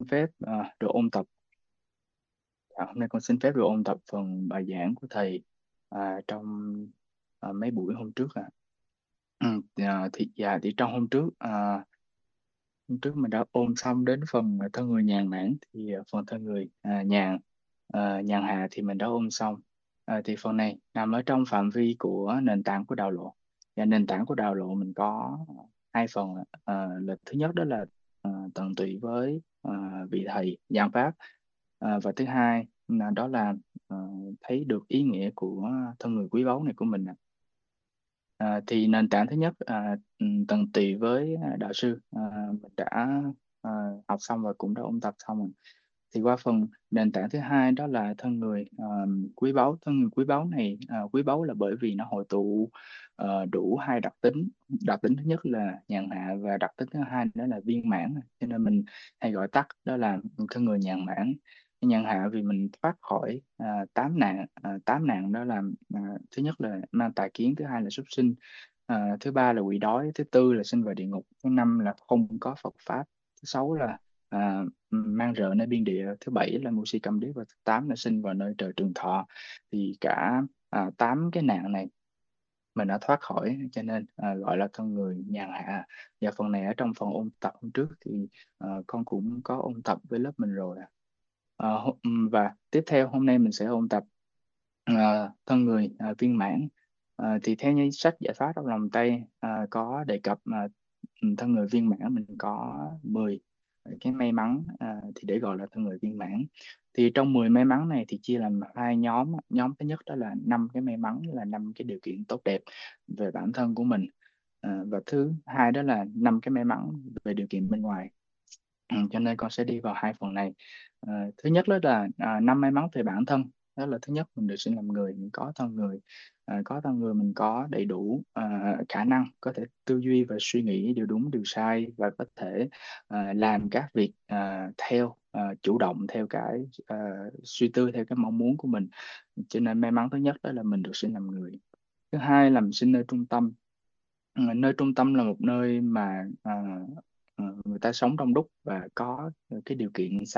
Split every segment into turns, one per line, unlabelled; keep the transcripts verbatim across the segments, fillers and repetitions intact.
phép à, được ôn tập. Dạ, hôm nay con xin phép được ôn tập phần bài giảng của thầy à, trong à, mấy buổi hôm trước à. Ừ, dạ, thì dạ thì trong hôm trước à, hôm trước mình đã ôn xong đến phần thân người nhàn mãn, thì à, phần thân người à, nhàn à, nhàn hạ thì mình đã ôn xong. À, thì phần này nằm ở trong phạm vi của nền tảng của đạo lộ. Và nền tảng của đạo lộ mình có hai phần. À, là thứ nhất đó là à, tận tụy với à, vị thầy giảng pháp. À, và thứ hai là đó là à, thấy được ý nghĩa của thân người quý báu này của mình. À, thì nền tảng thứ nhất, à, ừ, tận tụy với à, đạo sư, à, mình đã à, học xong và cũng đã ôn tập xong rồi. Thì qua phần nền tảng thứ hai đó là thân người à, quý báu. Thân người quý báu này, à, quý báu là bởi vì nó hội tụ à, đủ hai đặc tính. Đặc tính thứ nhất là nhàn hạ, và đặc tính thứ hai đó là viên mãn, cho nên mình hay gọi tắt đó là thân người nhàn mãn. Nhàn hạ vì mình thoát khỏi à, tám nạn. À, tám nạn đó là à, thứ nhất là mang tà kiến, thứ hai là súc sinh, à, thứ ba là quỷ đói, thứ tư là sinh vào địa ngục, thứ năm là không có Phật pháp, thứ sáu là à, mang rợ nơi biên địa, thứ bảy là mưu si câm điếc, và thứ tám là sinh vào nơi trời trường thọ. Thì cả à, tám cái nạn này mình đã thoát khỏi, cho nên à, gọi là thân người nhàn hạ. Và phần này ở trong phần ôn tập hôm trước thì à, con cũng có ôn tập với lớp mình rồi. À, hô- ừm, và tiếp theo hôm nay mình sẽ ôn tập à, thân người à, viên mãn. À, thì theo như sách Giải pháp trong lòng Tây à, có đề cập à, thân người viên mãn mình có mười cái may mắn, à, thì để gọi là thân người viên mãn. Thì trong mười may mắn này thì chia làm hai nhóm. Nhóm thứ nhất đó là năm cái may mắn, là năm cái điều kiện tốt đẹp về bản thân của mình. À, và thứ hai đó là năm cái may mắn về điều kiện bên ngoài. Ừ, cho nên con sẽ đi vào hai phần này. À, thứ nhất đó là à, năm may mắn về bản thân. Đó là thứ nhất, mình được sinh làm người, mình có thân người. À, có thân người mình có đầy đủ à, khả năng có thể tư duy và suy nghĩ điều đúng điều sai, và có thể à, làm các việc à, theo à, chủ động theo cái à, suy tư theo cái mong muốn của mình. Cho nên may mắn thứ nhất đó là mình được sinh làm người. Thứ hai là mình sinh nơi trung tâm. Ừ, nơi trung tâm là một nơi mà à, à, người ta sống đông đúc và có cái điều kiện xã.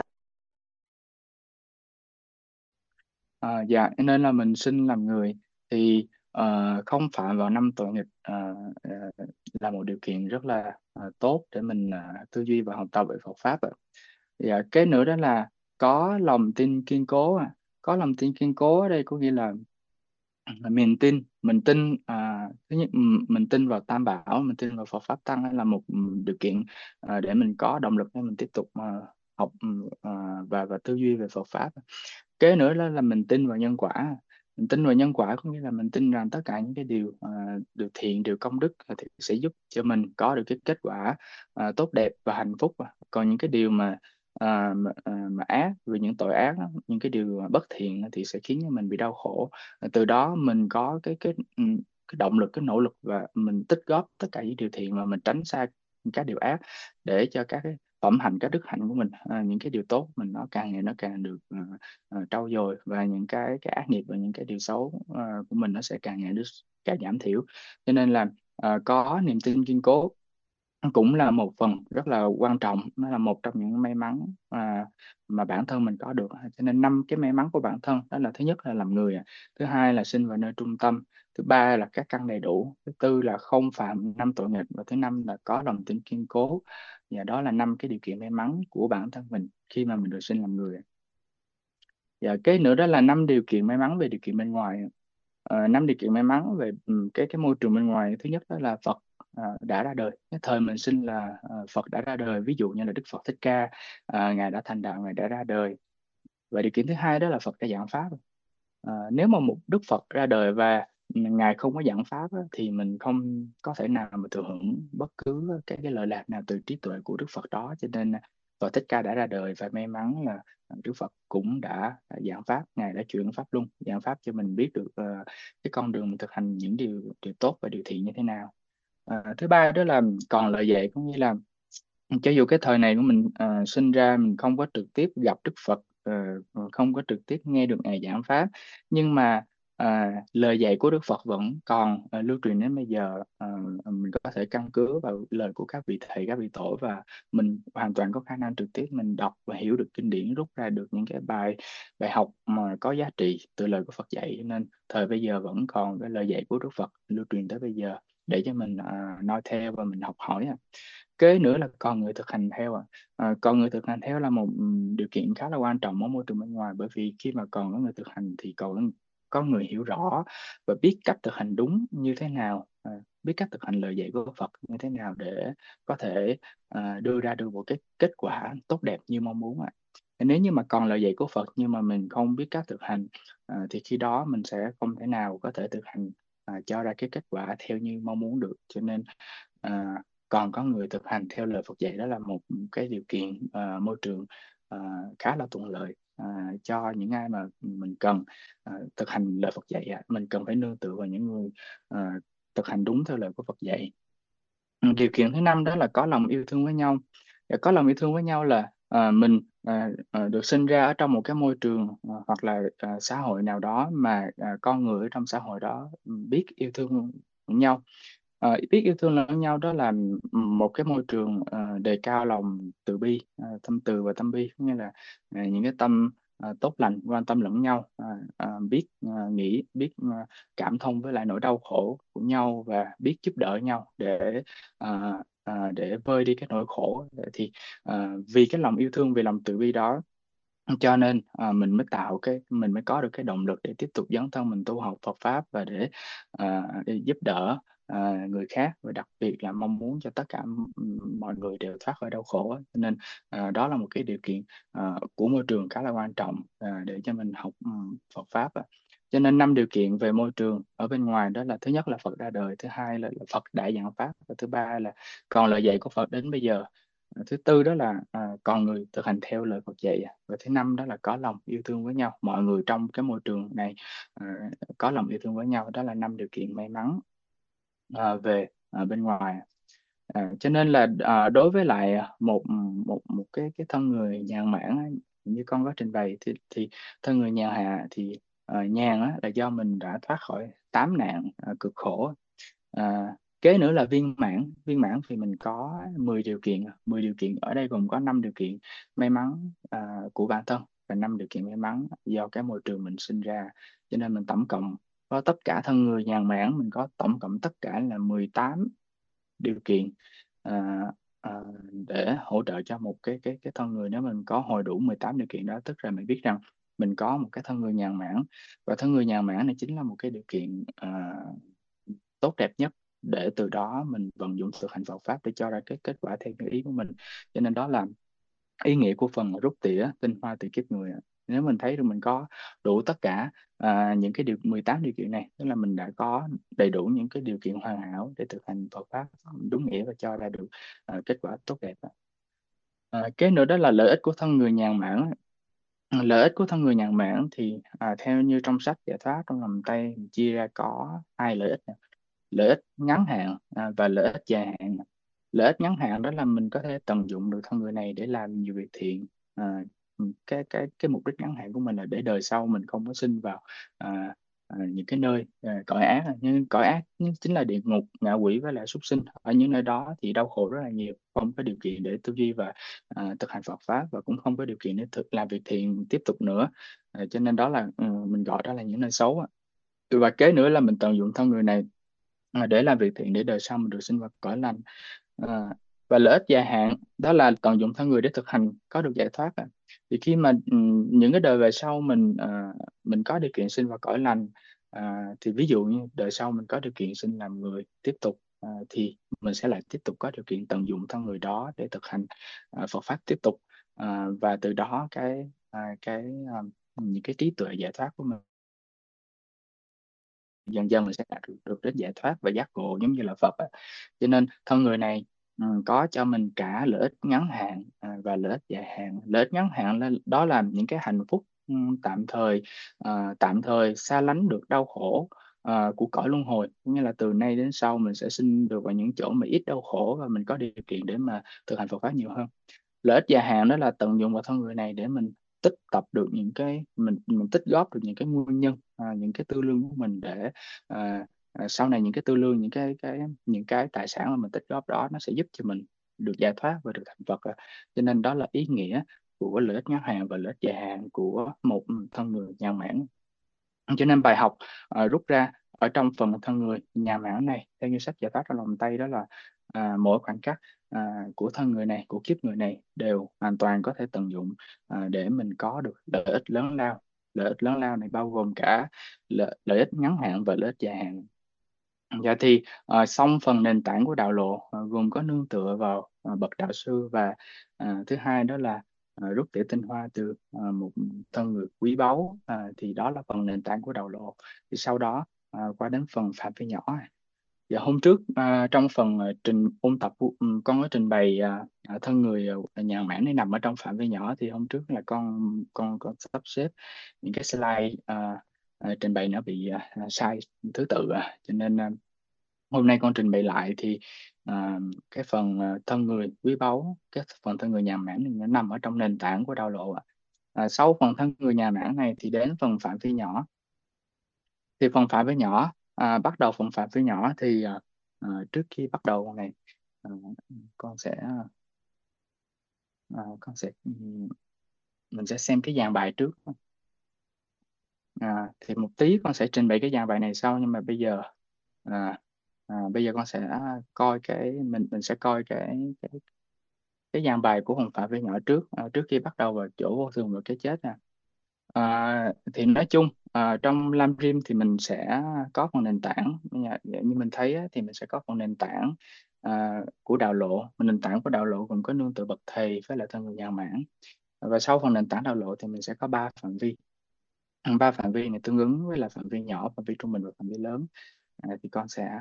À, dạ nên là mình sinh làm người thì ờ, không phạm vào năm tội nghịch, ờ, ờ, là một điều kiện rất là ờ, tốt để mình ờ, tư duy và học tập về Phật pháp ạ. Dạ, cái nữa đó là có lòng tin kiên cố. À. Có lòng tin kiên cố ở đây có nghĩa là mình tin mình tin à, thứ nhất, ừm, mình tin vào Tam Bảo, mình tin vào Phật pháp Tăng, là một ừm, điều kiện à, để mình có động lực để mình tiếp tục à, học, ừm, à, và và tư duy về Phật pháp. Kế nữa đó là mình tin vào nhân quả. Mình tin vào nhân quả có nghĩa là mình tin rằng tất cả những cái điều à, điều thiện, điều công đức thì sẽ giúp cho mình có được cái kết quả à, tốt đẹp và hạnh phúc. Còn những cái điều mà à, mà, à, mà ác, vì những tội ác á, những cái điều bất thiện á, thì sẽ khiến cho mình bị đau khổ. Từ đó mình có cái cái ừ, cái động lực, cái nỗ lực, và mình tích góp tất cả những điều thiện, mà mình tránh xa các điều ác, để cho các cái phẩm hạnh, các đức hạnh của mình, à, những cái điều tốt mình nó càng ngày nó càng được à, à, trau dồi, và những cái cái ác nghiệp và những cái điều xấu à, của mình nó sẽ càng ngày được càng giảm thiểu. Cho nên là à, có niềm tin kiên cố cũng là một phần rất là quan trọng, nó là một trong những may mắn à, mà bản thân mình có được. Cho nên năm cái may mắn của bản thân đó là: thứ nhất là làm người, thứ hai là sinh vào nơi trung tâm, thứ ba là các căn đầy đủ, thứ tư là không phạm năm tội nghịch, và thứ năm là có lòng tin kiên cố. Và đó là năm cái điều kiện may mắn của bản thân mình khi mà mình được sinh làm người. Và cái nữa đó là năm điều kiện may mắn về điều kiện bên ngoài. Ờ, năm điều kiện may mắn về ừ, cái cái môi trường bên ngoài. Thứ nhất đó là Phật à, đã ra đời. Cái thời mình sinh là à, Phật đã ra đời, ví dụ như là Đức Phật Thích Ca, à, ngài đã thành đạo, ngài đã ra đời. Và điều kiện thứ hai đó là Phật đã giảng pháp. À, nếu mà một Đức Phật ra đời và ngài không có giảng pháp á, thì mình không có thể nào mà thừa hưởng bất cứ cái cái lợi lạc nào từ trí tuệ của Đức Phật đó. Cho nên Phật Thích Ca đã ra đời, và may mắn là Đức Phật cũng đã giảng pháp, ngài đã chuyển pháp luân, giảng pháp cho mình biết được ờ, cái con đường mình thực hành những điều điều tốt và điều thiện như thế nào. À, thứ ba đó là còn lời dạy, có nghĩa là cho dù cái thời này của mình ờ, sinh ra mình không có trực tiếp gặp Đức Phật, ờ, không có trực tiếp nghe được ngài giảng pháp, nhưng mà à, lời dạy của Đức Phật vẫn còn à, lưu truyền đến bây giờ. À, mình có thể căn cứ vào lời của các vị thầy, các vị tổ, và mình hoàn toàn có khả năng trực tiếp mình đọc và hiểu được kinh điển, rút ra được những cái bài bài học mà có giá trị từ lời của Phật dạy. Cho nên thời bây giờ vẫn còn cái lời dạy của Đức Phật lưu truyền tới bây giờ để cho mình à, noi theo và mình học hỏi. Kế nữa là con người thực hành theo. À. À, con người thực hành theo là một ừm, điều kiện khá là quan trọng ở môi trường bên ngoài, bởi vì khi mà còn có người thực hành thì còn có người hiểu rõ và biết cách thực hành đúng như thế nào, à, biết cách thực hành lời dạy của Phật như thế nào để có thể à, đưa ra được một cái kết quả tốt đẹp như mong muốn. À. Nếu như mà còn lời dạy của Phật nhưng mà mình không biết cách thực hành, à, thì khi đó mình sẽ không thể nào có thể thực hành à, cho ra cái kết quả theo như mong muốn được. Cho nên à, còn có người thực hành theo lời Phật dạy, đó là một cái điều kiện à, môi trường à, khá là thuận lợi à, cho những ai mà mình cần à, thực hành lời Phật dạy. À. Mình cần phải nương tựa vào những người à, thực hành đúng theo lời của Phật dạy. Ừ, điều kiện thứ năm đó là có lòng yêu thương với nhau. Để có lòng yêu thương với nhau là à, mình à, à, được sinh ra ở trong một cái môi trường à, hoặc là à, xã hội nào đó mà à, con người ở trong xã hội đó ừ, biết yêu thương lẫn nhau. Ờ, biết yêu thương lẫn nhau đó là một cái môi trường ờ, đề cao lòng từ bi, ờ, tâm từ và tâm bi, nghĩa là ờ, những cái tâm ờ, tốt lành, quan tâm lẫn nhau, ờ, ờ, biết ờ, nghĩ, biết ờ, cảm thông với lại nỗi đau khổ của nhau và biết giúp đỡ nhau để ờ, ờ, để vơi đi cái nỗi khổ. Thì ờ, vì cái lòng yêu thương, vì lòng từ bi đó, cho nên à, mình mới tạo cái mình mới có được cái động lực để tiếp tục dấn thân mình tu học Phật pháp và để, à, để giúp đỡ à, người khác, và đặc biệt là mong muốn cho tất cả m- mọi người đều thoát khỏi đau khổ. Cho nên à, đó là một cái điều kiện à, của môi trường khá là quan trọng à, để cho mình học ừm, Phật pháp. À. Cho nên năm điều kiện về môi trường ở bên ngoài đó là: thứ nhất là Phật ra đời, thứ hai là, là Phật đại giảng pháp, và thứ ba là còn lời dạy của Phật đến bây giờ. À, thứ tư đó là à, con người thực hành theo lời Phật dạy. À. Và thứ năm đó là có lòng yêu thương với nhau, mọi người trong cái môi trường này à, có lòng yêu thương với nhau. Đó là năm điều kiện may mắn à, về à, bên ngoài. À, cho nên là à, đối với lại một một một cái cái thân người nhàn mãn á, như con có trình bày, thì, thì thân người nhàn hạ thì à, nhàn á, là do mình đã thoát khỏi tám nạn à, cực khổ. À, kế nữa là viên mãn. Viên mãn thì mình có mười điều kiện. Mười điều kiện ở đây gồm có năm điều kiện may mắn à, của bản thân, và năm điều kiện may mắn do cái môi trường mình sinh ra. Cho nên mình tổng cộng có tất cả thân người nhàn mãn, mình có tổng cộng tất cả là mười tám điều kiện à, à, để hỗ trợ cho một cái cái cái thân người. Nếu mình có hồi đủ mười tám điều kiện đó, tức là mình biết rằng mình có một cái thân người nhàn mãn, và thân người nhàn mãn này chính là một cái điều kiện à, tốt đẹp nhất để từ đó mình vận dụng thực hành Phật pháp để cho ra cái kết quả theo như ý của mình. Cho nên đó là ý nghĩa của phần rút tỉa tinh hoa từ kiếp người ạ. Nếu mình thấy được mình có đủ tất cả à, những cái điều mười tám điều kiện này, tức là mình đã có đầy đủ những cái điều kiện hoàn hảo để thực hành Phật pháp đúng nghĩa và cho ra được à, kết quả tốt đẹp ạ. À, cái nữa đó là lợi ích của thân người nhàn mãn. Lợi ích của thân người nhàn mãn thì à, theo như trong sách Giải thoát trong lòng Tây mình chia ra có hai lợi ích. Lợi ích ngắn hạn à, và lợi ích dài hạn. Lợi ích ngắn hạn đó là mình có thể tận dụng được thân người này để làm nhiều việc thiện. à, cái cái cái mục đích ngắn hạn của mình là để đời sau mình không có sinh vào à, à, những cái nơi à, cõi ác. Nhưng cõi ác chính là địa ngục, ngạ quỷ với lại súc sinh. Ở những nơi đó thì đau khổ rất là nhiều, không có điều kiện để tư duy và à, thực hành Phật pháp, và cũng không có điều kiện để thực làm việc thiện tiếp tục nữa. À, cho nên đó là ừ, mình gọi đó là những nơi xấu á. Và kế nữa là mình tận dụng thân người này à, để làm việc thiện để đời sau mình được sinh hoạt cõi lành. À, và lợi ích dài hạn đó là tận dụng thân người để thực hành có được giải thoát. À. Thì khi mà ừm, những cái đời về sau mình à, mình có điều kiện sinh vào cõi lành, à, thì ví dụ như đời sau mình có điều kiện sinh làm người tiếp tục, à, thì mình sẽ lại tiếp tục có điều kiện tận dụng thân người đó để thực hành à, Phật pháp tiếp tục. À, và từ đó cái à, cái à, những cái trí tuệ giải thoát của mình dần dần mình sẽ đạt được, được đến giải thoát và giác ngộ giống như là Phật á. Cho nên thân người này ừ, có cho mình cả lợi ích ngắn hạn à, và lợi ích dài hạn. Lợi ích ngắn hạn là đó là những cái hạnh phúc ừ, tạm thời, à, tạm thời xa lánh được đau khổ à, của cõi luân hồi, nghĩa là từ nay đến sau mình sẽ sinh được vào những chỗ mà ít đau khổ và mình có điều kiện để mà thực hành Phật pháp nhiều hơn. Lợi ích dài hạn đó là tận dụng vào thân người này để mình tích tập được những cái mình mình tích góp được những cái nguyên nhân à, những cái tư lương của mình để à, à, sau này những cái tư lương, những cái cái những cái tài sản mà mình tích góp đó nó sẽ giúp cho mình được giải thoát và được thành Phật à. Cho nên đó là ý nghĩa của lợi ích ngắn hạn và lợi ích dài hạn của một thân người nhà mãn. Cho nên bài học ờ, rút ra ở trong phần thân người nhà mãn này theo như sách giải thoát trong lòng Tây đó là à, mỗi khoảnh khắc à, của thân người này, của kiếp người này đều hoàn toàn có thể tận dụng à, để mình có được lợi ích lớn lao. Lợi ích lớn lao này bao gồm cả lợi, lợi ích ngắn hạn và lợi ích dài hạn. Dạ thì ờ, xong phần nền tảng của đạo lộ ờ, gồm có nương tựa vào ờ, bậc đạo sư, và ờ, thứ hai đó là ờ, rút tỉa tinh hoa từ ờ, một thân người quý báu. Ờ, thì đó là phần nền tảng của đạo lộ. Thì sau đó ờ, qua đến phần phạm vi nhỏ. Dạ hôm trước à, trong phần à, trình ôn tập của- ừm, con có trình bày à, à, thân người à, nhà mảng này nằm ở trong phạm vi nhỏ, thì hôm trước là con con con sắp xếp những cái slide à, à, trình bày nó bị à, à, sai thứ tự à. Cho nên à, hôm nay con trình bày lại thì à, cái phần à, thân người quý báu, cái phần thân người nhà mảng này nó nằm ở trong nền tảng của đạo lộ ạ. À, sau phần thân người nhà mảng này thì đến phần phạm vi nhỏ. Thì phần phạm vi nhỏ, à, bắt đầu phần phạm vi nhỏ thì à, à, trước khi bắt đầu này, à, con sẽ à, con sẽ ừm, mình sẽ xem cái dàn bài trước. À, thì một tí con sẽ trình bày cái dàn bài này sau, nhưng mà bây giờ à, à, bây giờ con sẽ coi cái mình mình sẽ coi cái cái cái dàn bài của phần phạm vi nhỏ trước, à, trước khi bắt đầu vào chỗ vô thường và cái chết nè. À, thì nói chung à, trong Lam Rim thì mình sẽ có phần nền tảng như, như mình thấy á, thì mình sẽ có phần nền tảng à, của đạo lộ. Nền tảng của đạo lộ gồm có nương tựa bậc thầy với lại thân người nhà mãn, và sau phần nền tảng đạo lộ thì mình sẽ có ba phạm vi. Ba phạm vi này tương ứng với là phạm vi nhỏ, phạm vi trung bình và phạm vi lớn. À, thì con sẽ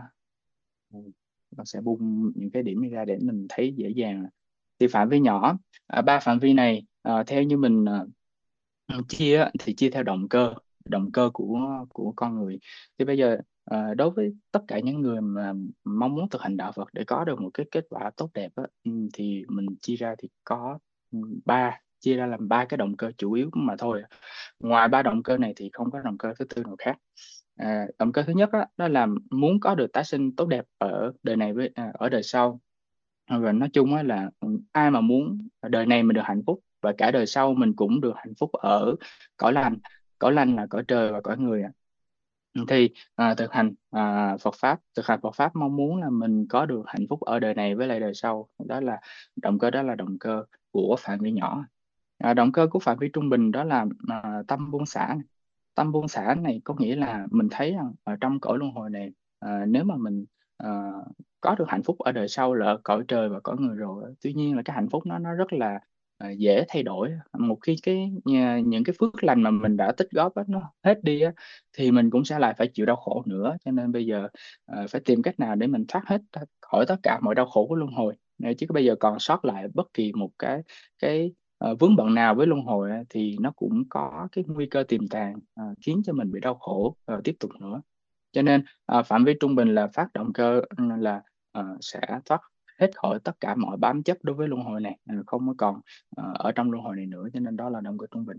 con sẽ bung những cái điểm này ra để mình thấy dễ dàng. Thì phạm vi nhỏ, à, ba phạm vi này à, theo như mình à, chia á, thì chia theo động cơ, động cơ của của con người. Thì bây giờ à, đối với tất cả những người mà mong muốn thực hành đạo Phật để có được một cái kết quả tốt đẹp á, ừ, thì mình chia ra thì có ừ, ba chia ra làm ba cái động cơ chủ yếu mà thôi. Ngoài ba động cơ này thì không có động cơ thứ tư nào khác. À, động cơ thứ nhất đó, đó là muốn có được tái sinh tốt đẹp ở đời này với à, ở đời sau. Và nói chung á là ừ, ai mà muốn đời này mình được hạnh phúc và cả đời sau mình cũng được hạnh phúc ở cõi lành. Cõi lành là cõi trời và cõi người ạ. Thì à, thực hành à, Phật pháp, thực hành Phật pháp mong muốn là mình có được hạnh phúc ở đời này với lại đời sau. Đó là động cơ, đó là động cơ của phạm vi nhỏ. À, động cơ của phạm vi trung bình đó là à, tâm buông xả. Tâm buông xả này có nghĩa là mình thấy rằng ở trong cõi luân hồi này, à, nếu mà mình à, có được hạnh phúc ở đời sau là ở cõi trời và cõi người rồi á, tuy nhiên là cái hạnh phúc nó nó rất là à, dễ thay đổi. Một khi cái nhà, những cái phước lành mà mình đã tích góp á, nó hết đi á, thì mình cũng sẽ lại phải chịu đau khổ nữa. Cho nên bây giờ à, phải tìm cách nào để mình thoát hết khỏi tất cả mọi đau khổ của luân hồi. Nếu chứ bây giờ còn sót lại bất kỳ một cái cái ờ, vướng bận nào với luân hồi á, thì nó cũng có cái nguy cơ tiềm tàng à, khiến cho mình bị đau khổ ờ, tiếp tục nữa. Cho nên à, phạm vi trung bình là phát động cơ ừ, là ờ, sẽ thoát hết khỏi tất cả mọi bám chấp đối với luân hồi này, ừ, không có còn ờ, ở trong luân hồi này nữa. Cho nên đó là động cơ trung bình.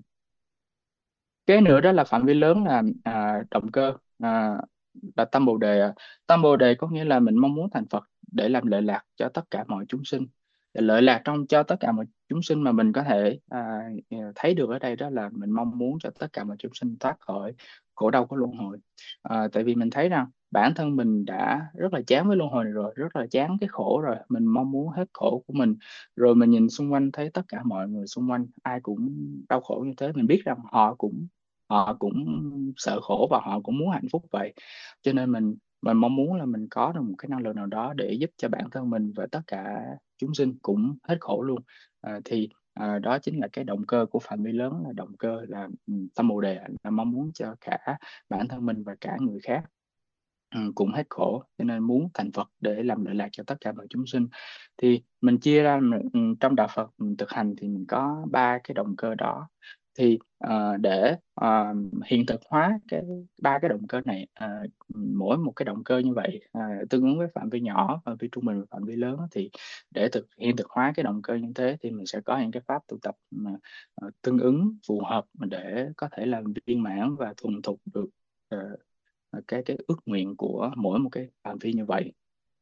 Cái nữa đó là phạm vi lớn là à, động cơ à, là tâm bồ đề. Tâm bồ đề có nghĩa là mình mong muốn thành Phật để làm lợi lạc cho tất cả mọi chúng sinh. Để lợi lạc trong cho tất cả mọi chúng sinh mà mình có thể à, thấy được ở đây đó là mình mong muốn cho tất cả mọi chúng sinh thoát khỏi khổ đau của luân hồi. À, tại vì mình thấy rằng bản thân mình đã rất là chán với luân hồi này rồi, rất là chán cái khổ rồi, mình mong muốn hết khổ của mình. Rồi mình nhìn xung quanh thấy tất cả mọi người xung quanh ai cũng đau khổ như thế, mình biết rằng họ cũng họ cũng sợ khổ và họ cũng muốn hạnh phúc vậy. Cho nên mình mình mong muốn là mình có được một cái năng lượng nào đó để giúp cho bản thân mình và tất cả chúng sinh cũng hết khổ luôn. À, thì à, đó chính là cái động cơ của phạm vi lớn, là động cơ là ừ, tâm bồ đề, là mong muốn cho cả bản thân mình và cả người khác ừ, cũng hết khổ. Cho nên muốn thành Phật để làm lợi lạc cho tất cả mọi chúng sinh. Thì mình chia ra ừ, trong đạo Phật mình thực hành thì mình có ba cái động cơ đó. Thì ờ, để ờ, hiện thực hóa cái ba cái động cơ này, ờ, mỗi một cái động cơ như vậy ờ, tương ứng với phạm vi nhỏ, phạm vi trung bình và phạm vi lớn, thì để thực hiện thực hóa cái động cơ như thế thì mình sẽ có những cái pháp tu tập mà ờ, tương ứng phù hợp để có thể làm viên mãn và thuần thục được ờ, cái cái ước nguyện của mỗi một cái phạm vi như vậy.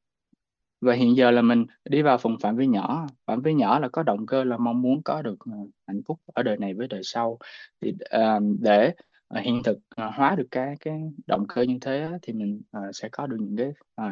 Và hiện giờ là mình đi vào phần phạm vi nhỏ, phạm vi nhỏ là có động cơ là mong muốn có được ờ, hạnh phúc ở đời này với đời sau. Thì ờ, để ờ, hiện thực ờ, hóa được cái cái động cơ như thế á, thì mình ờ, sẽ có được những cái ờ,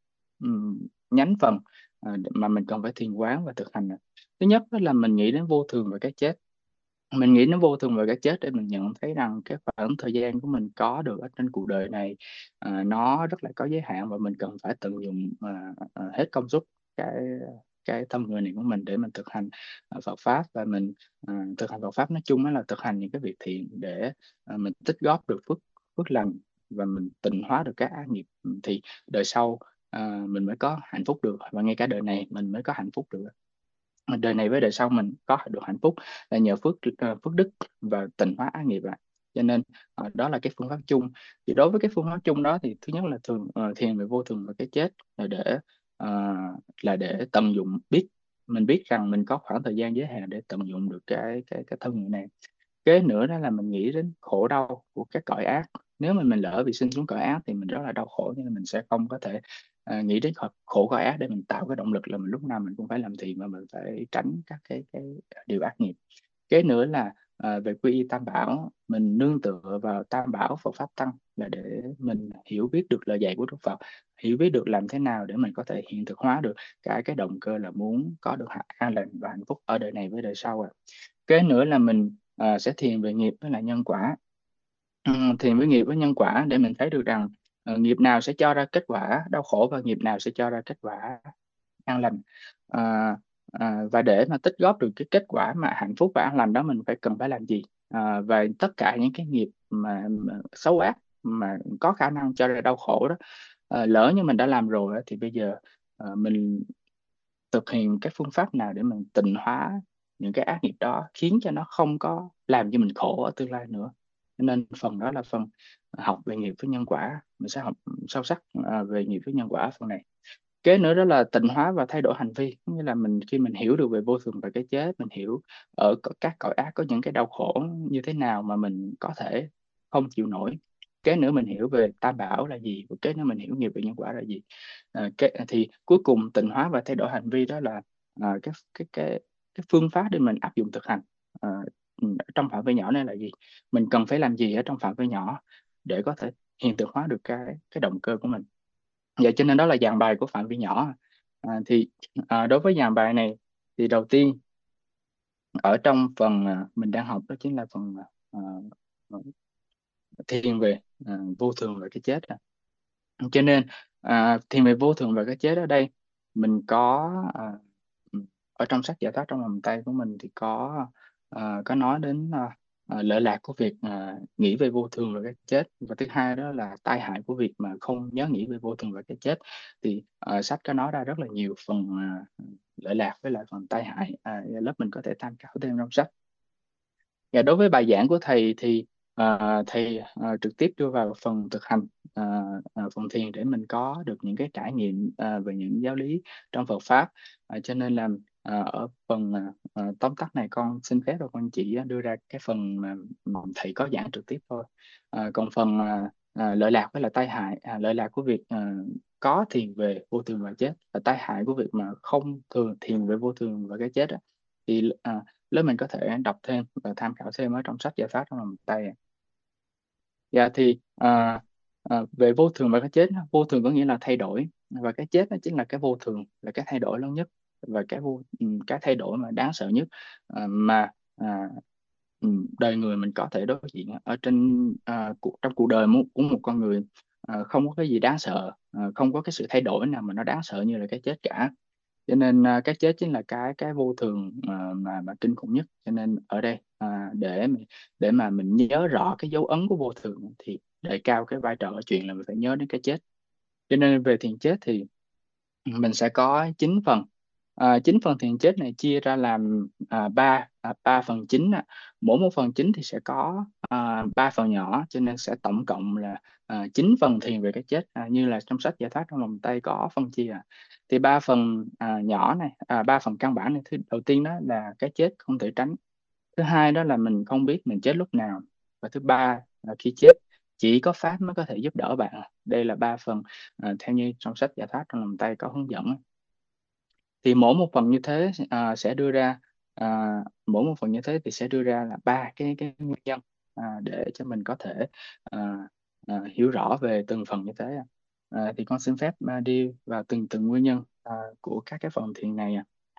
ừm, nhánh phần ờ, mà mình cần phải thiền quán và thực hành. Thứ nhất đó là mình nghĩ đến vô thường và cái chết. Mình nghĩ nó vô thường và cái chết để mình nhận thấy rằng cái khoảng thời gian của mình có được ở trên cuộc đời này à, nó rất là có giới hạn, và mình cần phải tận dụng à, à, hết công suất cái cái tâm người này của mình để mình thực hành à, Phật pháp. Và mình à, thực hành Phật pháp nói chung á là thực hành những cái việc thiện để à, mình tích góp được phước phước lành, và mình tịnh hóa được các ác nghiệp. Thì đời sau à, mình mới có hạnh phúc được, và ngay cả đời này mình mới có hạnh phúc được. Đời này với đời sau mình có được hạnh phúc là nhờ phước ờ, phước đức và tịnh hóa ác nghiệp ạ. Cho nên ờ, đó là cái phương pháp chung. Thì đối với cái phương pháp chung đó thì thứ nhất là thường ờ, thiền về vô thường và cái chết là để ờ, là để tận dụng, biết mình biết rằng mình có khoảng thời gian giới hạn để tận dụng được cái cái cái thân người này. Kế nữa đó là mình nghĩ đến khổ đau của các cõi ác. Nếu mà mình lỡ bị sinh xuống cõi ác thì mình rất là đau khổ, nên mình sẽ không có thể à, nghĩ đến khổ khổ cõi ác để mình tạo cái động lực là mình lúc nào mình cũng phải làm thiện, mà mình phải tránh các cái cái điều ác nghiệp. Kế nữa là à, về quy y tam bảo, mình nương tựa vào tam bảo Phật pháp tăng là để mình hiểu biết được lời dạy của Đức Phật, hiểu biết được làm thế nào để mình có thể hiện thực hóa được cả cái động cơ là muốn có được an lành và hạnh phúc ở đời này với đời sau ạ. Kế nữa là mình à, sẽ thiền về nghiệp với lại nhân quả. Ừm, thiền với nghiệp với nhân quả để mình thấy được rằng ờ, nghiệp nào sẽ cho ra kết quả đau khổ, và nghiệp nào sẽ cho ra kết quả an lành. À, à, và để mà tích góp được cái kết quả mà hạnh phúc và an lành đó, mình phải cần phải làm gì. À, và tất cả những cái nghiệp mà, mà xấu ác mà có khả năng cho ra đau khổ đó, à, lỡ như mình đã làm rồi á, thì bây giờ à, mình thực hiện cái phương pháp nào để mình tịnh hóa những cái ác nghiệp đó, khiến cho nó không có làm cho mình khổ ở tương lai nữa. Cho nên phần đó là phần học về nghiệp với nhân quả, mình sẽ học sâu sắc à, về nghiệp với nhân quả phần này. Kế nữa đó là tịnh hóa và thay đổi hành vi, nghĩa là mình khi mình hiểu được về vô thường và cái chết, mình hiểu ở c- các cõi ác có những cái đau khổ như thế nào mà mình có thể không chịu nổi. Kế nữa mình hiểu về tam bảo là gì, và kế nữa mình hiểu nghiệp về nhân quả là gì. à, cái, thì cuối cùng tịnh hóa và thay đổi hành vi đó là à, cái cái cái cái phương pháp để mình áp dụng thực hành. à, ừ, Trong phạm vi nhỏ này là gì, mình cần phải làm gì ở trong phạm vi nhỏ để có thể hiện thực hóa được cái cái động cơ của mình. Vậy cho nên đó là dàn bài của phạm vi nhỏ. À, thì à, đối với dàn bài này thì đầu tiên ở trong phần à, mình đang học đó chính là phần à, à, thiên về à, vô thường và cái chết. Cho nên à, thiên về vô thường và cái chết ở đây mình có à, ở trong sách giải thoát trong vòng tay của mình thì có à, có nói đến à, à, lợi lạc của việc à, nghĩ về vô thường và cái chết, và thứ hai đó là tai hại của việc mà không nhớ nghĩ về vô thường và cái chết. Thì à, sách có nói ra rất là nhiều phần à, lợi lạc với lại phần tai hại, à, lớp mình có thể tham khảo thêm trong sách. Và đối với bài giảng của thầy thì à, thầy à, trực tiếp đưa vào phần thực hành, à, à, phần thiền để mình có được những cái trải nghiệm à, về những giáo lý trong Phật pháp. À, cho nên là à, ở phần à, à, tóm tắt này con xin phép rồi con chỉ đưa ra cái phần mà mà thầy có giảng trực tiếp thôi. À, còn phần à, à, lợi lạc với là tai hại, à, lợi lạc của việc à, có thiền về vô thường và chết, và tai hại của việc mà không thường thiền về vô thường và cái chết á, thì à, lớp mình có thể đọc thêm và tham khảo thêm ở trong sách giải pháp trong lòng tay. Dạ thì à, à, về vô thường và cái chết, vô thường có nghĩa là thay đổi, và cái chết nó chính là cái vô thường, là cái thay đổi lớn nhất, và cái vô ừ, cái thay đổi mà đáng sợ nhất à, mà à, ừ, đời người mình có thể đối diện ở trên à, cuộc trong cuộc đời mu- của một con người. À, không có cái gì đáng sợ, à, không có cái sự thay đổi nào mà nó đáng sợ như là cái chết cả. Cho nên à, cái chết chính là cái cái vô thường à, mà mà kinh khủng nhất. Cho nên ở đây à, để mà- để mà mình nhớ rõ cái dấu ấn của vô thường thì đề cao cái vai trò ở chuyện là mình phải nhớ đến cái chết. Cho nên về thiền chết thì mình sẽ có chín phần. À, chín phần thiền chết này chia ra làm à, ba à, ba phần chính ạ. Mỗi một phần chính thì sẽ có à, ba phần nhỏ, cho nên sẽ tổng cộng là à, chín phần thiền về cái chết, à, như là trong sách giải thoát trong lòng tay có phân chia. À. Thì ba phần à, nhỏ này, à, ba phần căn bản này, thứ đầu tiên đó là cái chết không thể tránh, thứ hai đó là mình không biết mình chết lúc nào, và thứ ba là khi chết chỉ có Pháp mới có thể giúp đỡ bạn. Đây là ba phần à, theo như trong sách Giải thoát trong lòng tay có hướng dẫn. Thì mỗi một phần như thế à, sẽ đưa ra à, mỗi một phần như thế thì sẽ đưa ra là ba cái cái nguyên nhân à, để cho mình có thể à, à, hiểu rõ về từng phần như thế. À, thì con xin phép à, đi vào từng từng nguyên nhân à, của các cái phần thiền này.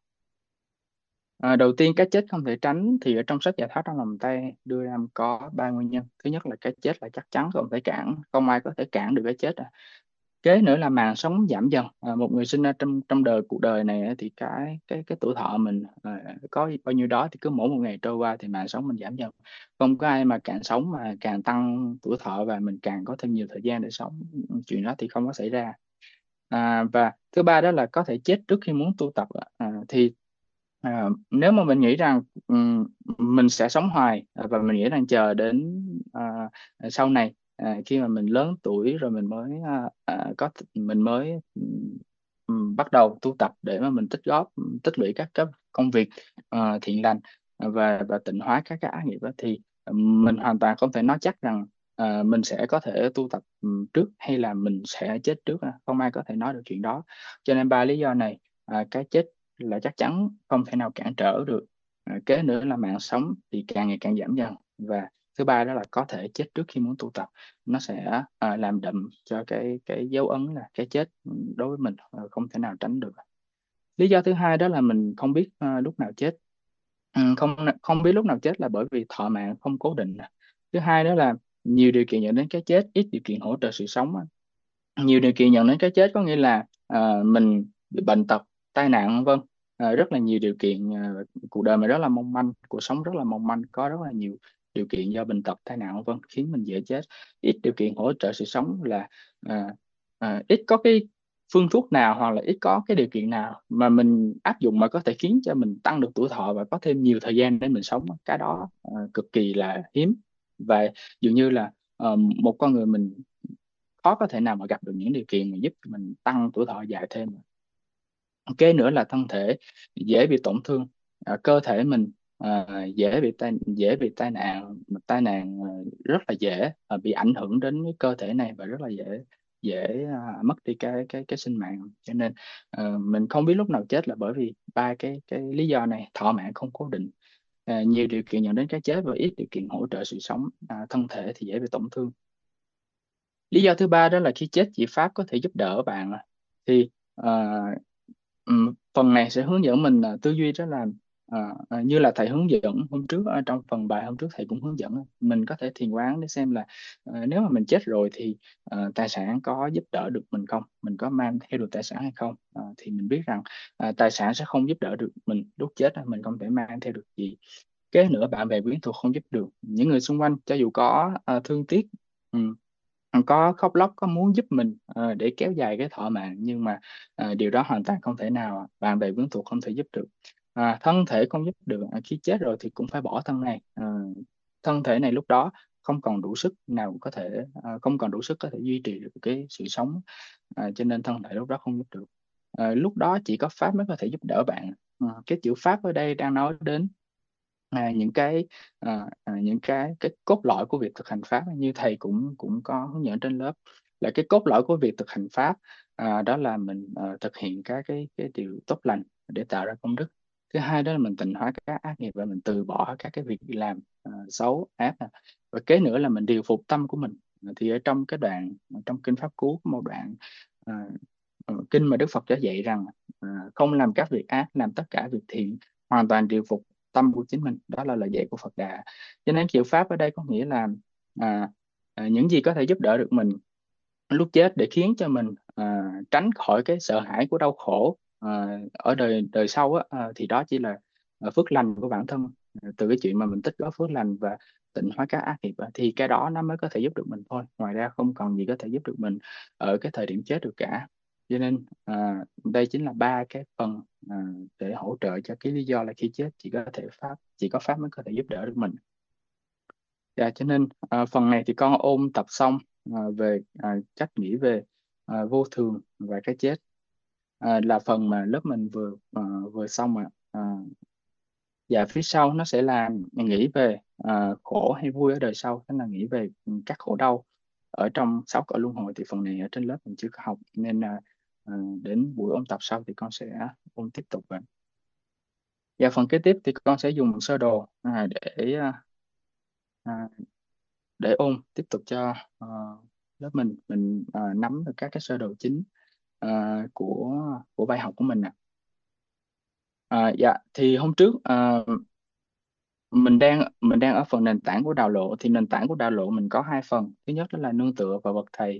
À, đầu tiên cái chết không thể tránh thì ở trong sách Giải thoát trong lòng tay đưa ra có ba nguyên nhân. Thứ nhất là cái chết là chắc chắn không thể cản, không ai có thể cản được cái chết. Kế nữa là màn sống giảm dần. À, một người sinh ra trong trong đời cuộc đời này á, thì cái cái cái tuổi thọ mình à, có bao nhiêu đó thì cứ mỗi một ngày trôi qua thì màn sống mình giảm dần. Không có ai mà càng sống mà càng tăng tuổi thọ và mình càng có thêm nhiều thời gian để sống. Chuyện đó thì không có xảy ra. À, và thứ ba đó là có thể chết trước khi muốn tu tập. À, thì à, nếu mà mình nghĩ rằng ừm, mình sẽ sống hoài à, và mình nghĩ rằng chờ đến à, sau này à, khi mà mình lớn tuổi rồi mình mới à, à, có mình mới ừm, bắt đầu tu tập để mà mình tích góp tích lũy các cái công việc à, thiện lành và và tịnh hóa các cái ác nghiệp đó, thì mình hoàn toàn không thể nói chắc rằng à, mình sẽ có thể tu tập ừm, trước hay là mình sẽ chết trước. Không ai có thể nói được chuyện đó. Cho nên ba lý do này à, cái chết là chắc chắn không thể nào cản trở được. À, kế nữa là mạng sống thì càng ngày càng giảm dần, và thứ ba đó là có thể chết trước khi muốn tu tập. Nó sẽ à, làm đậm cho cái cái dấu ấn là cái chết đối với mình à, không thể nào tránh được. Lý do thứ hai đó là mình không biết à, lúc nào chết. Ừ, không không biết lúc nào chết là bởi vì thọ mạng không cố định. Thứ hai đó là nhiều điều kiện dẫn đến cái chết, ít điều kiện hỗ trợ sự sống. Nhiều điều kiện dẫn đến cái chết có nghĩa là à, mình bị bệnh tật, tai nạn, vân vân. À, rất là nhiều điều kiện. À, cuộc đời mình rất là mong manh, cuộc sống rất là mong manh, có rất là nhiều điều kiện do bệnh tật, tai nạn, vân vân khiến mình dễ chết. Ít điều kiện hỗ trợ sự sống là à, à, ít có cái phương thuốc nào hoặc là ít có cái điều kiện nào mà mình áp dụng mà có thể khiến cho mình tăng được tuổi thọ và có thêm nhiều thời gian để mình sống. Cái đó à, cực kỳ là hiếm, và dường như là ờ, một con người mình khó có thể nào mà gặp được những điều kiện mà giúp mình tăng tuổi thọ dài thêm. Kế nữa là thân thể dễ bị tổn thương. À, cơ thể mình à, dễ bị tai dễ bị tai nạn, mà tai nạn à, rất là dễ à, bị ảnh hưởng đến cái cơ thể này và rất là dễ dễ à, mất đi cái cái cái sinh mạng. Cho nên à, mình không biết lúc nào chết là bởi vì ba cái cái lý do này: thọ mạng không cố định, à, nhiều điều kiện dẫn đến cái chết và ít điều kiện hỗ trợ sự sống, à, thân thể thì dễ bị tổn thương. Lý do thứ ba đó là khi chết chỉ Pháp có thể giúp đỡ bạn. Thì ờ, ừm, phần này sẽ hướng dẫn mình ờ, tư duy đó là ờ, ờ, như là thầy hướng dẫn hôm trước, ở trong phần bài hôm trước thầy cũng hướng dẫn mình có thể thiền quán để xem là ờ, nếu mà mình chết rồi thì ờ, tài sản có giúp đỡ được mình không, mình có mang theo được tài sản hay không. Ờ, thì mình biết rằng ờ, tài sản sẽ không giúp đỡ được mình lúc chết, mình không thể mang theo được gì. Kế nữa, bạn bè quyến thuộc không giúp được, những người xung quanh cho dù có ờ, thương tiếc, ừm, có khóc lóc, có muốn giúp mình ờ, để kéo dài cái thọ mạng, nhưng mà ờ, điều đó hoàn toàn không thể nào. Bạn bè quyến thuộc không thể giúp được. À, thân thể không giúp được. À, khi chết rồi thì cũng phải bỏ thân này. Ờ, thân thể này lúc đó không còn đủ sức nào có thể ờ, không còn đủ sức có thể duy trì được cái sự sống. À, cho nên thân thể lúc đó không giúp được. Ờ, lúc đó chỉ có Pháp mới có thể giúp đỡ bạn. Ờ, cái chữ Pháp ở đây đang nói đến à, những cái à, à, những cái cái cốt lõi của việc thực hành pháp, như thầy cũng cũng có hướng dẫn trên lớp, là cái cốt lõi của việc thực hành pháp à, đó là mình à, thực hiện các cái cái điều tốt lành để tạo ra công đức. Thứ hai đó là mình tịnh hóa các ác nghiệp và mình từ bỏ các cái việc làm à, xấu ác nè. Và kế nữa là mình điều phục tâm của mình. À, thì ở trong cái đoạn trong kinh Pháp Cú có một đoạn à, ờ, kinh mà Đức Phật đã dạy rằng à, không làm các việc ác, làm tất cả việc thiện, hoàn toàn điều phục tâm của chính mình. Đó là lời dạy của Phật Đà. Cho nên chịu pháp ở đây có nghĩa là à, à, những gì có thể giúp đỡ được mình lúc chết để khiến cho mình à, tránh khỏi cái sợ hãi của đau khổ à, ở đời đời sau á, à, thì đó chỉ là à, phước lành của bản thân. À, từ cái chuyện mà mình tích góp phước lành và tịnh hóa các ác nghiệp á, thì cái đó nó mới có thể giúp được mình thôi. Ngoài ra không còn gì có thể giúp được mình ở cái thời điểm chết được cả. Cho nên à, đây chính là ba cái phần à, để hỗ trợ cho cái lý do là khi chết chỉ có thể pháp chỉ có pháp mới có thể giúp đỡ được mình. Dạ, cho nên à, phần này thì con ôn tập xong à, về à, cách nghĩ về à, vô thường và cái chết. À, là phần mà lớp mình vừa à, vừa xong ạ. À, dạ, phía sau nó sẽ là nghĩ về à, khổ hay vui ở đời sau, đó là nghĩ về các khổ đau. ở trong sáu cõi luân hồi thì phần này ở trên lớp mình chưa có học, nên là ờ, đến buổi ôn tập sau thì con sẽ ôn tiếp tục vậy. Và phần kế tiếp thì con sẽ dùng sơ đồ à, để à, à, để ôn tiếp tục cho ờ, lớp mình mình ờ, nắm được các cái sơ đồ chính ờ, của của bài học của mình nè. À, dạ thì hôm trước ờ, mình đang mình đang ở phần nền tảng của đào lộ, thì nền tảng của đào lộ mình có hai phần. Thứ nhất đó là nương tựa vào bậc thầy,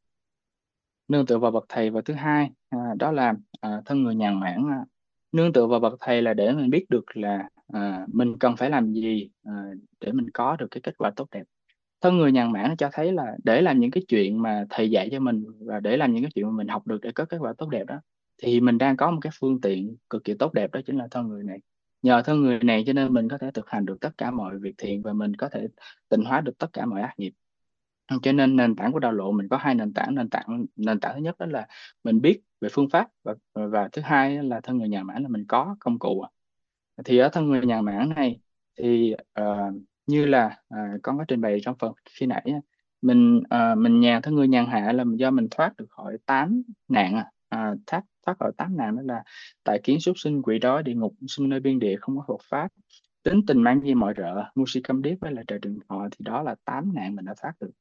nương tựa vào bậc thầy và thứ hai à, đó là à, thân người nhàn mãn. À. Nương tựa vào bậc thầy là để mình biết được là à, mình cần phải làm gì à, để mình có được cái kết quả tốt đẹp. Thân người nhàn mãn nó cho thấy là để làm những cái chuyện mà thầy dạy cho mình và để làm những cái chuyện mà mình học được để có kết quả tốt đẹp đó, thì mình đang có một cái phương tiện cực kỳ tốt đẹp, đó chính là thân người này. Nhờ thân người này cho nên mình có thể thực hành được tất cả mọi việc thiện và mình có thể tịnh hóa được tất cả mọi ác nghiệp. Cho nên nền tảng của đạo lộ mình có hai nền tảng. Nền tảng nền tảng thứ nhất đó là mình biết về phương pháp, và và thứ hai là thân người nhà mãn là mình có công cụ. Thì ở thân người nhà mãn này thì ờ, như là ờ, con có trình bày trong phần khi nãy á, mình ờ, mình nhàn thân người nhàn hạ là do mình thoát được khỏi tám nạn. À. À, thoát thoát khỏi tám nạn đó là tại kiến, súc sinh, quỷ đói, địa ngục, sinh nơi biên địa không có Phật pháp, tính tình mang di mọi rợ, ngu si câm điếc với là trời trường thọ. Thì đó là tám nạn mình đã thoát được.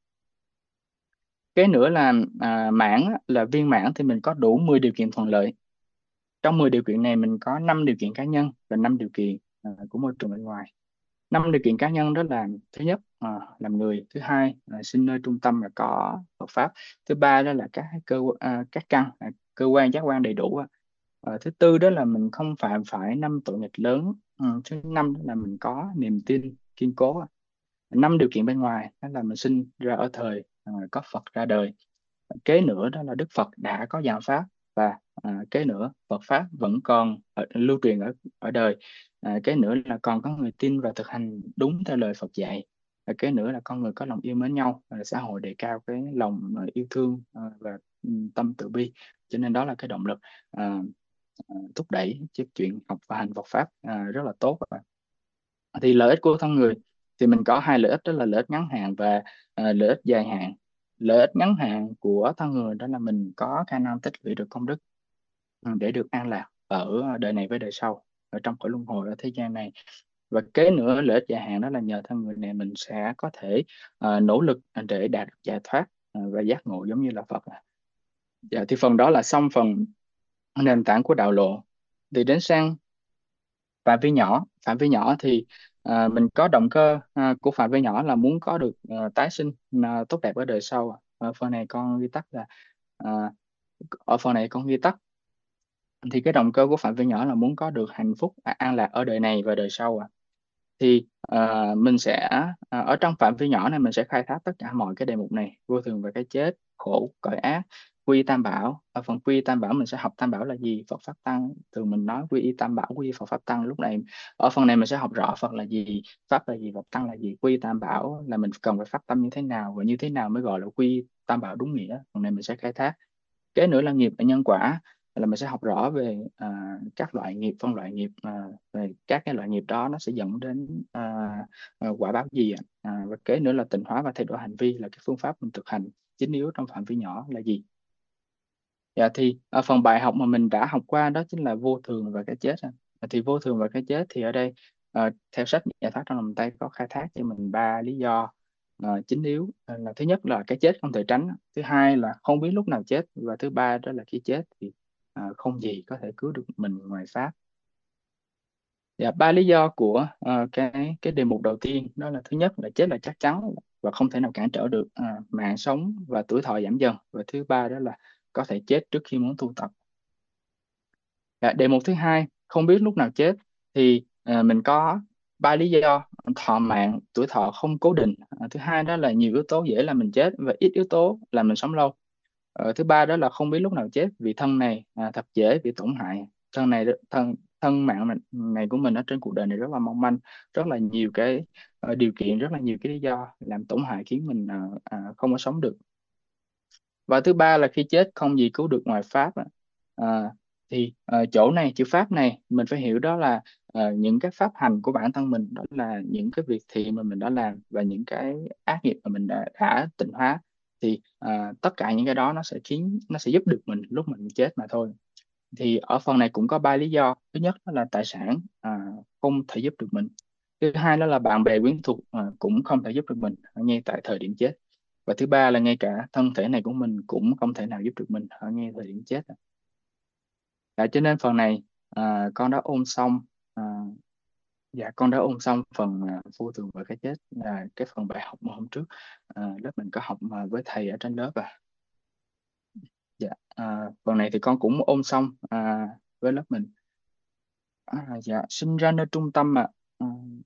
Cái nữa là à, mãn á, là viên mãn thì mình có đủ mười điều kiện thuận lợi. Trong mười điều kiện này mình có năm điều kiện cá nhân và năm điều kiện à, của môi trường bên ngoài. Năm điều kiện cá nhân đó là: thứ nhất à, làm người; thứ hai là sinh nơi trung tâm là có Phật pháp; thứ ba đó là các cơ à, các căn à, cơ quan giác quan đầy đủ á. Ờ, thứ tư đó là mình không phạm phải năm tội nghịch lớn. Ừ, thứ năm đó là mình có niềm tin kiên cố á. Năm điều kiện bên ngoài đó là mình sinh ra ở thời à, có Phật ra đời. Kế nữa đó là Đức Phật đã có giảng pháp, và à, kế nữa Phật pháp vẫn còn ở, lưu truyền ở ở đời. À, kế nữa là còn có người tin và thực hành đúng theo lời Phật dạy. Và kế nữa là con người có lòng yêu mến nhau, và xã hội đề cao cái lòng à, yêu thương à, và ừ, tâm từ bi. Cho nên đó là cái động lực à, à, thúc đẩy cái chuyện học và hành Phật pháp à, rất là tốt. Thì lợi ích của thân người thì mình có hai lợi ích, đó là lợi ích ngắn hạn và à, lợi ích dài hạn. Lợi ích ngắn hạn của thân người đó là mình có khả năng tích lũy được công đức ừ, để được an lạc ở đời này với đời sau, ở trong cõi luân hồi ở thế gian này. Và kế nữa lợi ích dài hạn đó là nhờ thân người này mình sẽ có thể à, nỗ lực để đạt được giải thoát à, và giác ngộ giống như là Phật. Dạ, thì phần đó là xong phần nền tảng của đạo lộ. Thì đến sang phạm vi nhỏ. Phạm vi nhỏ thì à, mình có động cơ à, của phạm vi nhỏ là muốn có được à, tái sinh à, tốt đẹp ở đời sau. Ở phần này con ghi tắt là à, ở phần này con ghi tắt thì cái động cơ của phạm vi nhỏ là muốn có được hạnh phúc à, an lạc ở đời này và đời sau. À. Thì à, mình sẽ à, ở trong phạm vi nhỏ này mình sẽ khai thác tất cả mọi cái đề mục này: vô thường và cái chết, khổ, cõi ác, quy y tam bảo. Ở phần quy y tam bảo mình sẽ học tam bảo là gì, Phật pháp tăng. Thường mình nói quy y tam bảo, quy y Phật pháp tăng. Lúc này ở phần này mình sẽ học rõ Phật là gì, pháp là gì, Phật tăng là gì, quy y tam bảo là mình cần phải phát tâm như thế nào và như thế nào mới gọi là quy y tam bảo đúng nghĩa. Phần này mình sẽ khai thác. Kế nữa là nghiệp và nhân quả, là mình sẽ học rõ về à, các loại nghiệp, phân loại nghiệp, à, về các cái loại nghiệp đó nó sẽ dẫn đến à, à, quả báo gì ạ. À, và kế nữa là tịnh hóa và thay đổi hành vi, là cái phương pháp mình thực hành chính yếu trong phạm vi nhỏ là gì. Dạ thì ở phần bài học mà mình đã học qua đó chính là vô thường và cái chết. À. Thì vô thường và cái chết thì ở đây ờ, theo sách Giải thoát trong lòng tay có khai thác cho mình ba lý do ờ, chính yếu. Ờ, là thứ nhất là cái chết không thể tránh, thứ hai là không biết lúc nào chết, và thứ ba đó là khi chết thì ờ, không gì có thể cứu được mình ngoài pháp. Dạ, ba lý do của ờ, cái cái đề mục đầu tiên đó là: thứ nhất là chết là chắc chắn và không thể nào cản trở được, à, mạng sống và tuổi thọ giảm dần, và thứ ba đó là có thể chết trước khi muốn tu tập. Dạ, đề mục thứ hai không biết lúc nào chết thì ờ, mình có ba lý do: thọ mạng, tuổi thọ không cố định, à, thứ hai đó là nhiều yếu tố dễ làm mình chết và ít yếu tố làm mình sống lâu. Ờ, thứ ba đó là không biết lúc nào chết vì thân này à, thật dễ bị tổn hại. Thân này thân thân mạng này, này của mình ở trên cuộc đời này rất là mong manh, rất là nhiều cái ờ, điều kiện, rất là nhiều cái lý do làm tổn hại khiến mình à, à, không có sống được. Và thứ ba là khi chết không gì cứu được ngoài pháp. ạ. À, thì ờ, chỗ này chữ pháp này mình phải hiểu đó là ờ, những cái pháp hành của bản thân mình, đó là những cái việc thiện mà mình đã làm và những cái ác nghiệp mà mình đã, đã tịnh hóa. thì à, tất cả những cái đó nó sẽ khiến nó sẽ giúp được mình lúc mình chết mà thôi. Thì ở phần này cũng có ba lý do. Thứ nhất đó là tài sản à, không thể giúp được mình. Thứ hai đó là bạn bè quyến thuộc à, cũng không thể giúp được mình ở ngay tại thời điểm chết. Và thứ ba là ngay cả thân thể này của mình cũng không thể nào giúp được mình ở ngay thời điểm chết. Dạ, cho nên phần này à, con đã ôn xong à, dạ con đã ôn xong phần à, vô thường và cái chết, là cái phần bài học mà hôm trước à, lớp mình có học à, với thầy ở trên lớp à. Dạ à, phần này thì con cũng ôn xong à, với lớp mình. À, dạ sinh ra nơi trung tâm ạ. À.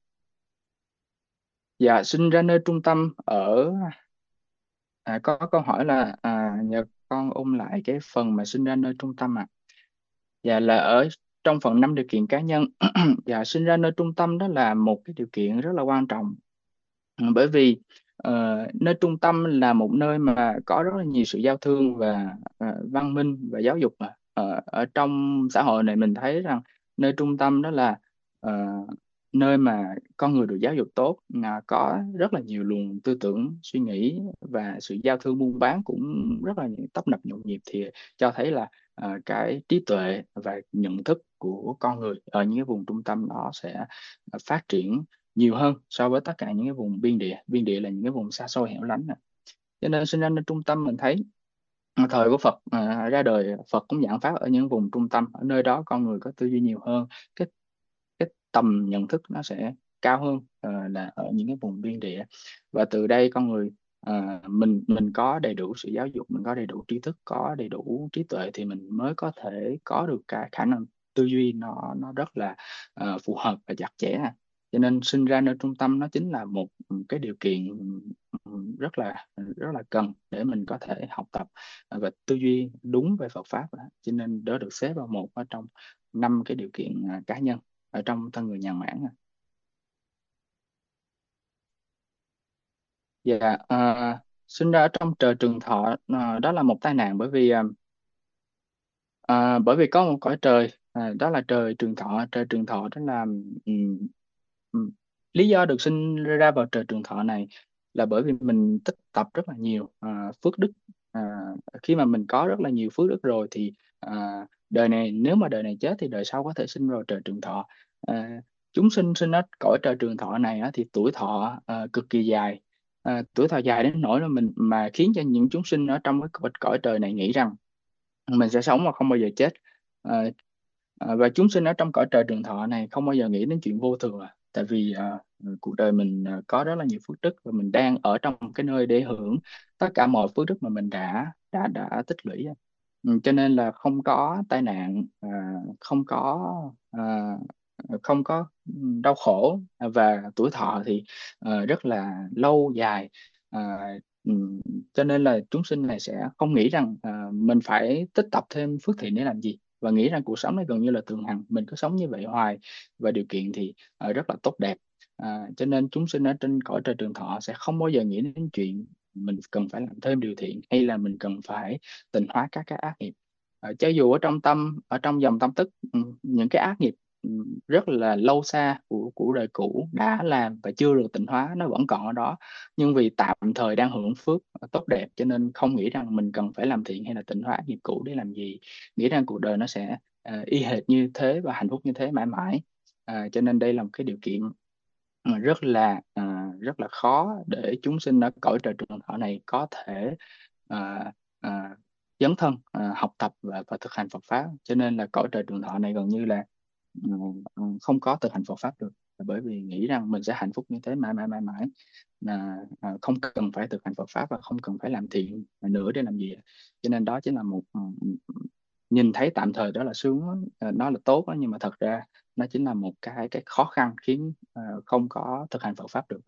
Dạ sinh ra nơi trung tâm ở à, có câu hỏi là à, nhờ con ôn lại cái phần mà sinh ra nơi trung tâm ạ. Dạ là ở trong phần năm điều kiện cá nhân. Dạ sinh ra nơi trung tâm đó là một cái điều kiện rất là quan trọng. Ừ, bởi vì ờ, nơi trung tâm là một nơi mà có rất là nhiều sự giao thương và ờ, văn minh và giáo dục mà. Ờ, ở trong xã hội này mình thấy rằng nơi trung tâm đó là ờ, nơi mà con người được giáo dục tốt, là có rất là nhiều luồng tư tưởng suy nghĩ và sự giao thương buôn bán cũng rất là tấp nập nhộn nhịp, thì cho thấy là ờ, cái trí tuệ và nhận thức của con người ở những cái vùng trung tâm đó sẽ phát triển nhiều hơn so với tất cả những cái vùng biên địa. Biên địa là những cái vùng xa xôi hẻo lánh nè. Cho nên sinh ra nơi trung tâm mình thấy thời của Phật à, ra đời, Phật cũng giảng pháp ở những vùng trung tâm. Ở nơi đó con người có tư duy nhiều hơn, cái cái tầm nhận thức nó sẽ cao hơn ờ, là ở những cái vùng biên địa. Và từ đây con người ờ, mình mình có đầy đủ sự giáo dục, mình có đầy đủ tri thức, có đầy đủ trí tuệ, thì mình mới có thể có được cái khả năng tư duy nó nó rất là ờ, phù hợp và chặt chẽ. Cho nên sinh ra nơi trung tâm nó chính là một cái điều kiện rất là rất là cần để mình có thể học tập và tư duy đúng về Phật pháp. Cho nên đó được xếp vào một ở trong năm cái điều kiện à, cá nhân ở trong thân người nhàn mãn. Dạ à, sinh ra ở trong trời Trường Thọ à, đó là một tai nạn, bởi vì à, à, bởi vì có một cõi trời à, đó là trời Trường Thọ. Trời Trường Thọ đó là ừm, ừm, lý do được sinh ra vào trời Trường Thọ này là bởi vì mình tích tập rất là nhiều à, phước đức. à, Khi mà mình có rất là nhiều phước đức rồi thì à, đời này, nếu mà đời này chết thì đời sau có thể sinh vào trời Trường Thọ. à, Chúng sinh sinh ở cõi trời Trường Thọ này á, thì tuổi thọ à, cực kỳ dài. À, tuổi thọ dài đến nỗi là mình mà khiến cho những chúng sinh ở trong cái cõi, cõi trời này nghĩ rằng mình sẽ sống mà không bao giờ chết. à, à, và chúng sinh ở trong cõi trời Trường Thọ này không bao giờ nghĩ đến chuyện vô thường, à. Tại vì à, cuộc đời mình à, có rất là nhiều phước đức, và mình đang ở trong cái nơi để hưởng tất cả mọi phước đức mà mình đã đã đã tích lũy. Ừ, cho nên là không có tai nạn, à, không có à, không có đau khổ, và tuổi thọ thì à, rất là lâu dài. à, ừ, cho nên là chúng sinh này sẽ không nghĩ rằng à, mình phải tích tập thêm phước thiện để làm gì, và nghĩ rằng cuộc sống này gần như là thường hằng, mình cứ sống như vậy hoài và điều kiện thì à, rất là tốt đẹp. à, cho nên chúng sinh ở trên cõi trời Trường Thọ sẽ không bao giờ nghĩ đến chuyện mình cần phải làm thêm điều thiện, hay là mình cần phải tịnh hóa các cái ác nghiệp. à, cho dù ở trong tâm, ở trong dòng tâm thức, ừ, những cái ác nghiệp ừ, rất là lâu xa của của đời cũ đã làm và chưa được tịnh hóa, nó vẫn còn ở đó, nhưng vì tạm thời đang hưởng phước tốt đẹp cho nên không nghĩ rằng mình cần phải làm thiện hay là tịnh hóa nghiệp cũ để làm gì, nghĩ rằng cuộc đời nó sẽ à, y hệt như thế và hạnh phúc như thế mãi mãi. à, cho nên đây là một cái điều kiện mà rất là à, rất là khó để chúng sinh ở cõi trời Trường Thọ này có thể à, à, dấn thân à, học tập và, và thực hành Phật pháp. Cho nên là cõi trời Trường Thọ này gần như là ừ, ừ, không có thực hành Phật pháp được, bởi vì nghĩ rằng mình sẽ hạnh phúc như thế mãi mãi mãi mãi, là à, không cần phải thực hành Phật pháp và không cần phải làm thiện nữa để làm gì. Cho nên đó chính là một ừ, ừ, nhìn thấy tạm thời đó là sướng á, à, nó là tốt đó, nhưng mà thật ra nó chính là một cái cái khó khăn khiến à, không có thực hành Phật pháp được.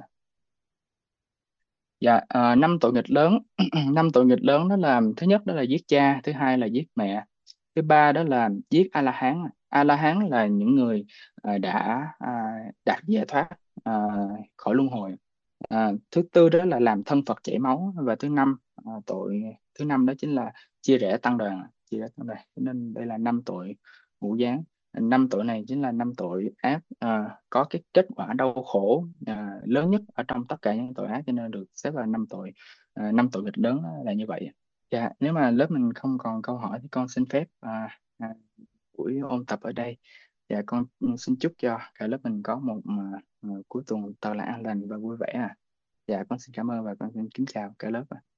Dạ, à, năm tội nghịch lớn. Năm tội nghịch lớn đó là: thứ nhất đó là giết cha, thứ hai là giết mẹ, thứ ba đó là giết A La Hán. A La Hán là những người à, đã à, đạt giải thoát à, khỏi luân hồi. À, thứ tư đó là làm thân Phật chảy máu, và thứ năm à, tội thứ năm đó chính là chia rẽ tăng đoàn, chia rẽ tăng đoàn. Cho nên đây là năm tội ngũ giáng. Năm tội này chính là năm tội ác à, có cái kết quả đau khổ à, lớn nhất ở trong tất cả những tội ác, cho nên được xếp vào năm tội à, năm tội nghịch lớn là như vậy. Dạ, nếu mà lớp mình không còn câu hỏi thì con xin phép à, à, buổi ôn tập ở đây. Dạ, con xin chúc cho cả lớp mình có một mà, à, cuối tuần thật là an lành và vui vẻ à. Dạ, con xin cảm ơn và con xin kính chào cả lớp ạ.